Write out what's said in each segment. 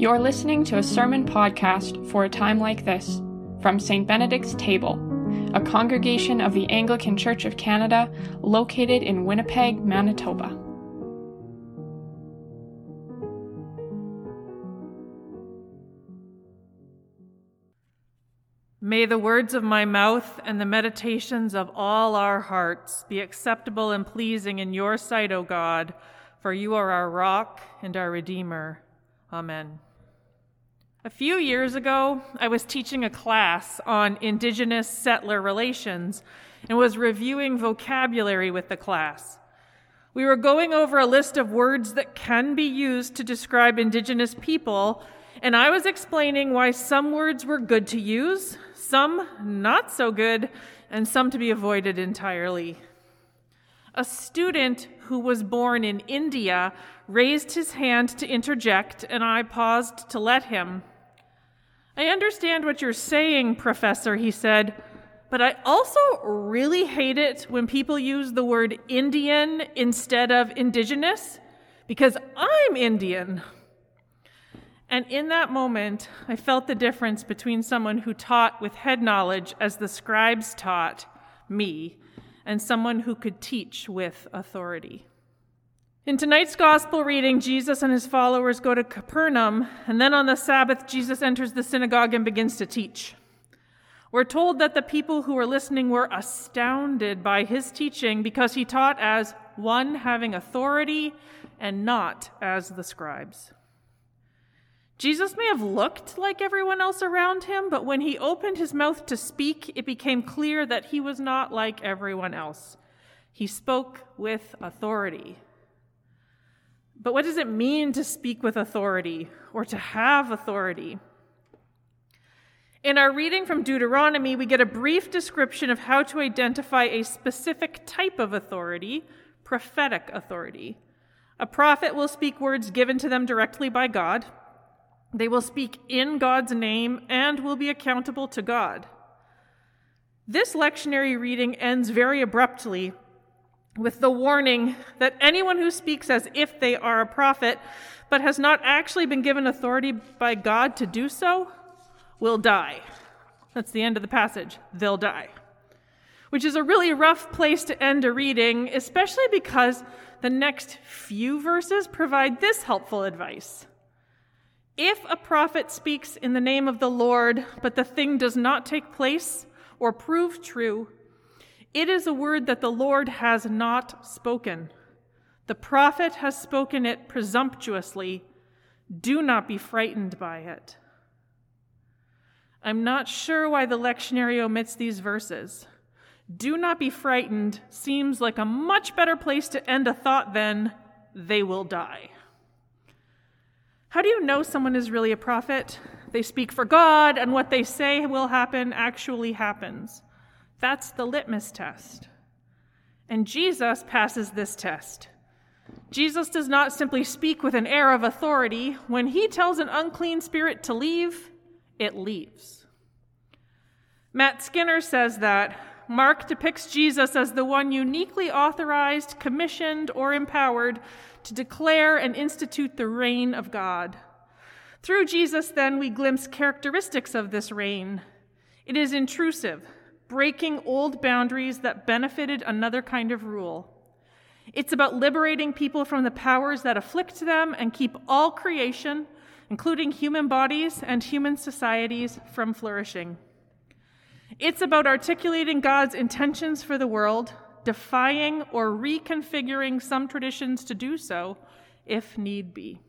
You're listening to a sermon podcast for a time like this from St. Benedict's Table, a congregation of the Anglican Church of Canada located in Winnipeg, Manitoba. May the words of my mouth and the meditations of all our hearts be acceptable and pleasing in your sight, O God, for you are our rock and our Redeemer. Amen. A few years ago, I was teaching a class on Indigenous settler relations and was reviewing vocabulary with the class. We were going over a list of words that can be used to describe Indigenous people, and I was explaining why some words were good to use, some not so good, and some to be avoided entirely. A student who was born in India raised his hand to interject, and I paused to let him. "I understand what you're saying, Professor," he said, "but I also really hate it when people use the word Indian instead of Indigenous, because I'm Indian." And in that moment, I felt the difference between someone who taught with head knowledge as the scribes taught me, and someone who could teach with authority. In tonight's gospel reading, Jesus and his followers go to Capernaum, and then on the Sabbath, Jesus enters the synagogue and begins to teach. We're told that the people who were listening were astounded by his teaching because he taught as one having authority and not as the scribes. Jesus may have looked like everyone else around him, but when he opened his mouth to speak, it became clear that he was not like everyone else. He spoke with authority. But what does it mean to speak with authority or to have authority? In our reading from Deuteronomy, we get a brief description of how to identify a specific type of authority, prophetic authority. A prophet will speak words given to them directly by God. They will speak in God's name and will be accountable to God. This lectionary reading ends very abruptly with the warning that anyone who speaks as if they are a prophet but has not actually been given authority by God to do so will die. That's the end of the passage. They'll die. Which is a really rough place to end a reading, especially because the next few verses provide this helpful advice. If a prophet speaks in the name of the Lord, but the thing does not take place or prove true, it is a word that the Lord has not spoken. The prophet has spoken it presumptuously. Do not be frightened by it. I'm not sure why the lectionary omits these verses. Do not be frightened seems like a much better place to end a thought than they will die. How do you know someone is really a prophet? They speak for God, and what they say will happen actually happens. That's the litmus test. And Jesus passes this test. Jesus does not simply speak with an air of authority. When he tells an unclean spirit to leave, it leaves. Matt Skinner says that Mark depicts Jesus as the one uniquely authorized, commissioned, or empowered to declare and institute the reign of God. Through Jesus, then, we glimpse characteristics of this reign. It is intrusive, breaking old boundaries that benefited another kind of rule. It's about liberating people from the powers that afflict them and keep all creation, including human bodies and human societies, from flourishing. It's about articulating God's intentions for the world, defying or reconfiguring some traditions to do so, if need be.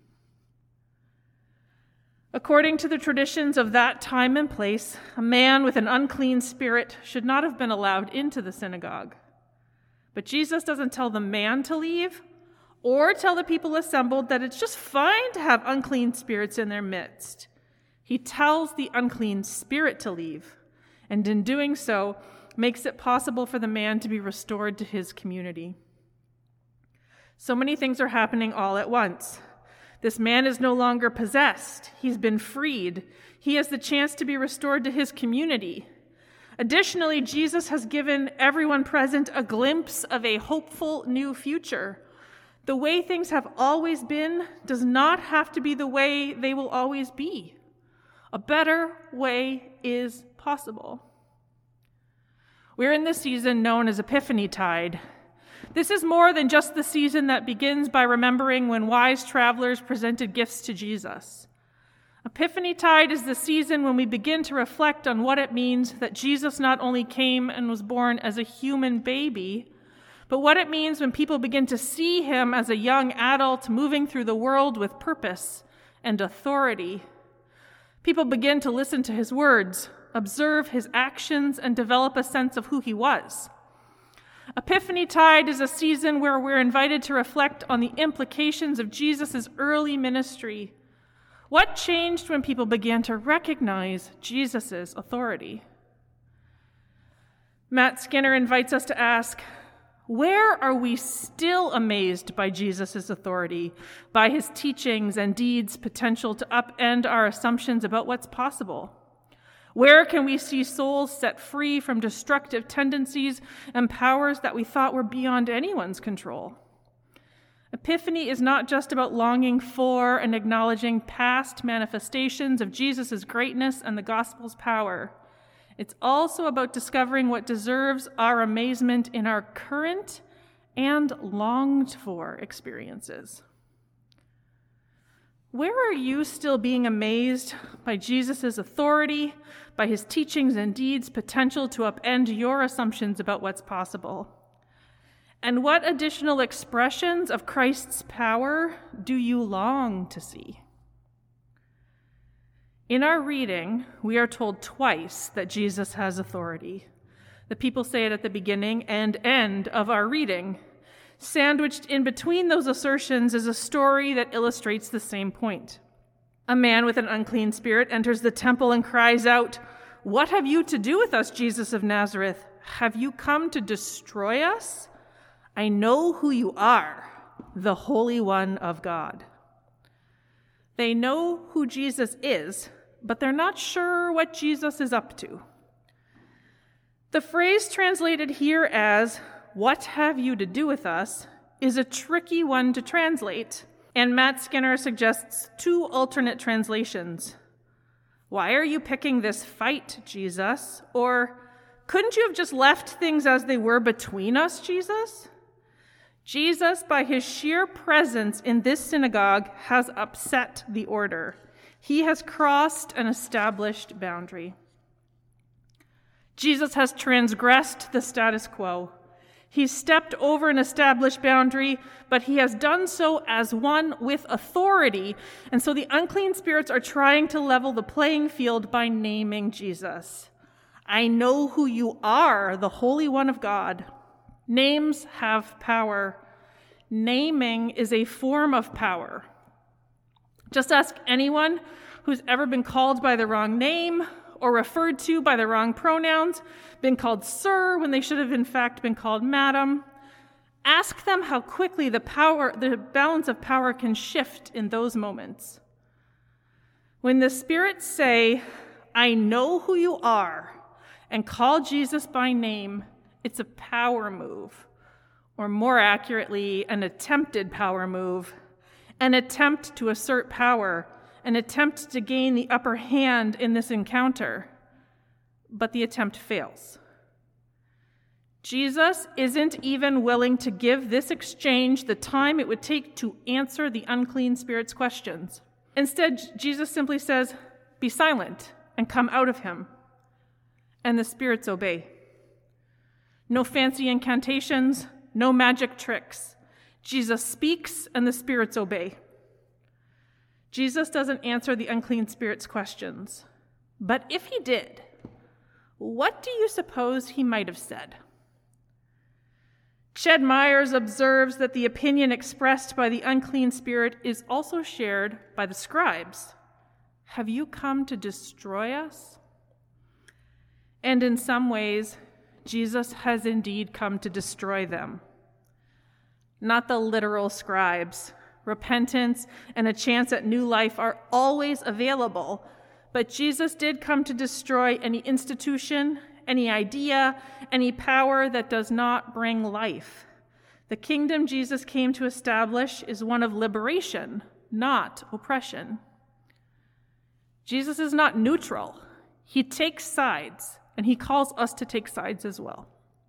According to the traditions of that time and place, a man with an unclean spirit should not have been allowed into the synagogue. But Jesus doesn't tell the man to leave or tell the people assembled that it's just fine to have unclean spirits in their midst. He tells the unclean spirit to leave, and in doing so, makes it possible for the man to be restored to his community. So many things are happening all at once. This man is no longer possessed. He's been freed. He has the chance to be restored to his community. Additionally, Jesus has given everyone present a glimpse of a hopeful new future. The way things have always been does not have to be the way they will always be. A better way is possible. We're in the season known as Epiphany Tide. This is more than just the season that begins by remembering when wise travelers presented gifts to Jesus. Epiphany Tide is the season when we begin to reflect on what it means that Jesus not only came and was born as a human baby, but what it means when people begin to see him as a young adult moving through the world with purpose and authority. People begin to listen to his words, observe his actions, and develop a sense of who he was. Epiphany Tide is a season where we're invited to reflect on the implications of Jesus' early ministry. What changed when people began to recognize Jesus' authority? Matt Skinner invites us to ask, where are we still amazed by Jesus' authority, by his teachings and deeds' potential to upend our assumptions about what's possible? Where can we see souls set free from destructive tendencies and powers that we thought were beyond anyone's control? Epiphany is not just about longing for and acknowledging past manifestations of Jesus' greatness and the gospel's power. It's also about discovering what deserves our amazement in our current and longed-for experiences. Where are you still being amazed by Jesus' authority, by his teachings and deeds' potential to upend your assumptions about what's possible? And what additional expressions of Christ's power do you long to see? In our reading, we are told twice that Jesus has authority. The people say it at the beginning and end of our reading. Sandwiched in between those assertions is a story that illustrates the same point. A man with an unclean spirit enters the temple and cries out, "What have you to do with us, Jesus of Nazareth? Have you come to destroy us? I know who you are, the Holy One of God." They know who Jesus is, but they're not sure what Jesus is up to. The phrase translated here as, "What have you to do with us?" is a tricky one to translate, and Matt Skinner suggests two alternate translations. "Why are you picking this fight, Jesus?" Or, "Couldn't you have just left things as they were between us, Jesus?" Jesus, by his sheer presence in this synagogue, has upset the order. He has crossed an established boundary. Jesus has transgressed the status quo. He's stepped over an established boundary, but he has done so as one with authority. And so the unclean spirits are trying to level the playing field by naming Jesus. "I know who you are, the Holy One of God." Names have power. Naming is a form of power. Just ask anyone who's ever been called by the wrong name or referred to by the wrong pronouns, been called sir when they should have in fact been called madam. Ask them how quickly the balance of power can shift in those moments. When the spirits say, "I know who you are," and call Jesus by name, it's a power move, or more accurately, an attempted power move, an attempt to assert power, an attempt to gain the upper hand in this encounter. But the attempt fails. Jesus isn't even willing to give this exchange the time it would take to answer the unclean spirit's questions. Instead, Jesus simply says, "Be silent and come out of him." And the spirits obey. No fancy incantations, no magic tricks. Jesus speaks and the spirits obey. Jesus doesn't answer the unclean spirit's questions. But if he did, what do you suppose he might have said? Ched Myers observes that the opinion expressed by the unclean spirit is also shared by the scribes. "Have you come to destroy us?" And in some ways, Jesus has indeed come to destroy them. Not the literal scribes. Repentance and a chance at new life are always available, but Jesus did come to destroy any institution, any idea, any power that does not bring life. The kingdom Jesus came to establish is one of liberation, not oppression. Jesus is not neutral. He takes sides, and he calls us to take sides as well.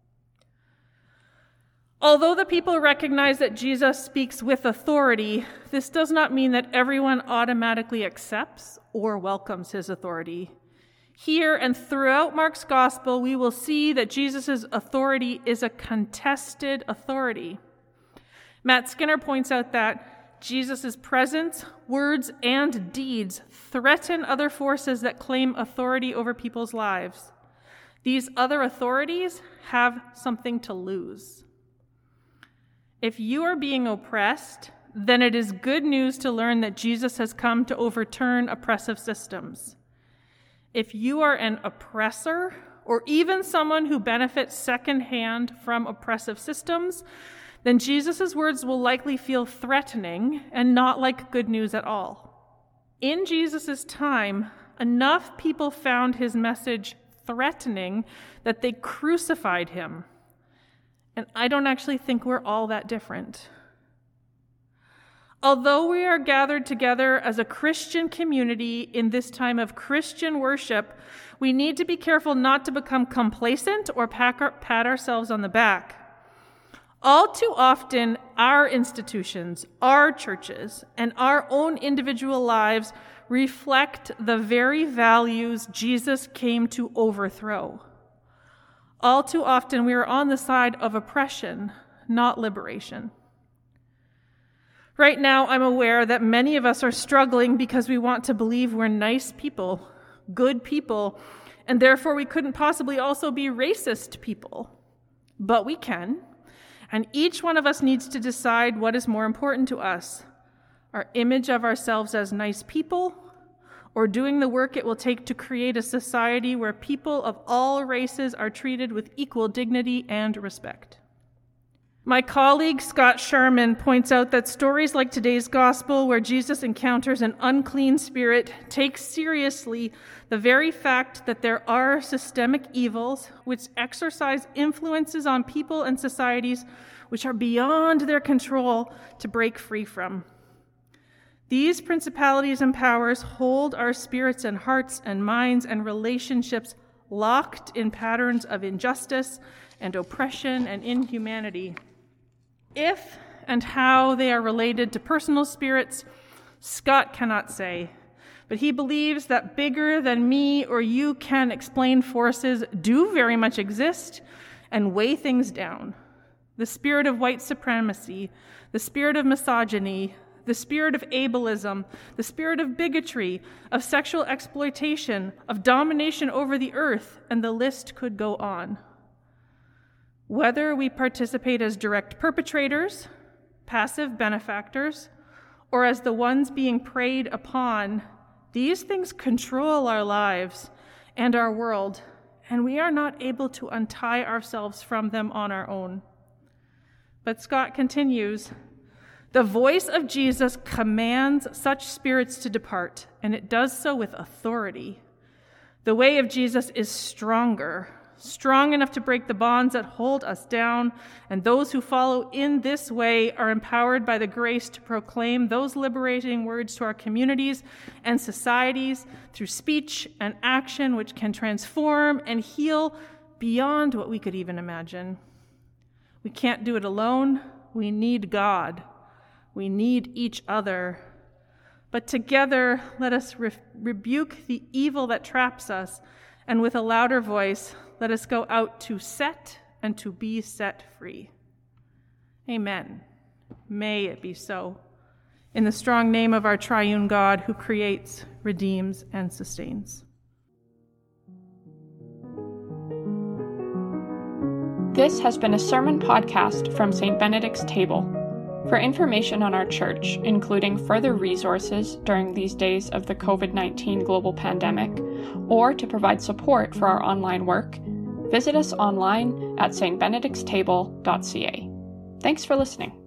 Although the people recognize that Jesus speaks with authority, this does not mean that everyone automatically accepts or welcomes his authority. Here and throughout Mark's gospel, we will see that Jesus' authority is a contested authority. Matt Skinner points out that Jesus' presence, words, and deeds threaten other forces that claim authority over people's lives. These other authorities have something to lose. If you are being oppressed, then it is good news to learn that Jesus has come to overturn oppressive systems. If you are an oppressor, or even someone who benefits secondhand from oppressive systems, then Jesus' words will likely feel threatening and not like good news at all. In Jesus' time, enough people found his message threatening that they crucified him. And I don't actually think we're all that different. Although we are gathered together as a Christian community in this time of Christian worship, we need to be careful not to become complacent or pat ourselves on the back. All too often, our institutions, our churches, and our own individual lives reflect the very values Jesus came to overthrow. All too often, we are on the side of oppression, not liberation. Right now, I'm aware that many of us are struggling because we want to believe we're nice people, good people, and therefore we couldn't possibly also be racist people. But we can, and each one of us needs to decide what is more important to us, our image of ourselves as nice people, or doing the work it will take to create a society where people of all races are treated with equal dignity and respect. My colleague Scott Sharman points out that stories like today's gospel, where Jesus encounters an unclean spirit, take seriously the very fact that there are systemic evils which exercise influences on people and societies which are beyond their control to break free from. These principalities and powers hold our spirits and hearts and minds and relationships locked in patterns of injustice and oppression and inhumanity. If and how they are related to personal spirits, Scott cannot say, but he believes that bigger than me or you can explain forces do very much exist and weigh things down. The spirit of white supremacy, the spirit of misogyny, the spirit of ableism, the spirit of bigotry, of sexual exploitation, of domination over the earth, and the list could go on. Whether we participate as direct perpetrators, passive benefactors, or as the ones being preyed upon, these things control our lives and our world, and we are not able to untie ourselves from them on our own. But Scott continues, the voice of Jesus commands such spirits to depart, and it does so with authority. The way of Jesus is stronger, strong enough to break the bonds that hold us down, and those who follow in this way are empowered by the grace to proclaim those liberating words to our communities and societies through speech and action which can transform and heal beyond what we could even imagine. We can't do it alone. We need God. We need each other. But together, let us rebuke the evil that traps us, and with a louder voice, let us go out to set and to be set free. Amen. May it be so. In the strong name of our triune God, who creates, redeems, and sustains. This has been a sermon podcast from St. Benedict's Table. For information on our church, including further resources during these days of the COVID-19 global pandemic, or to provide support for our online work, visit us online at stbenedictstable.ca. Thanks for listening.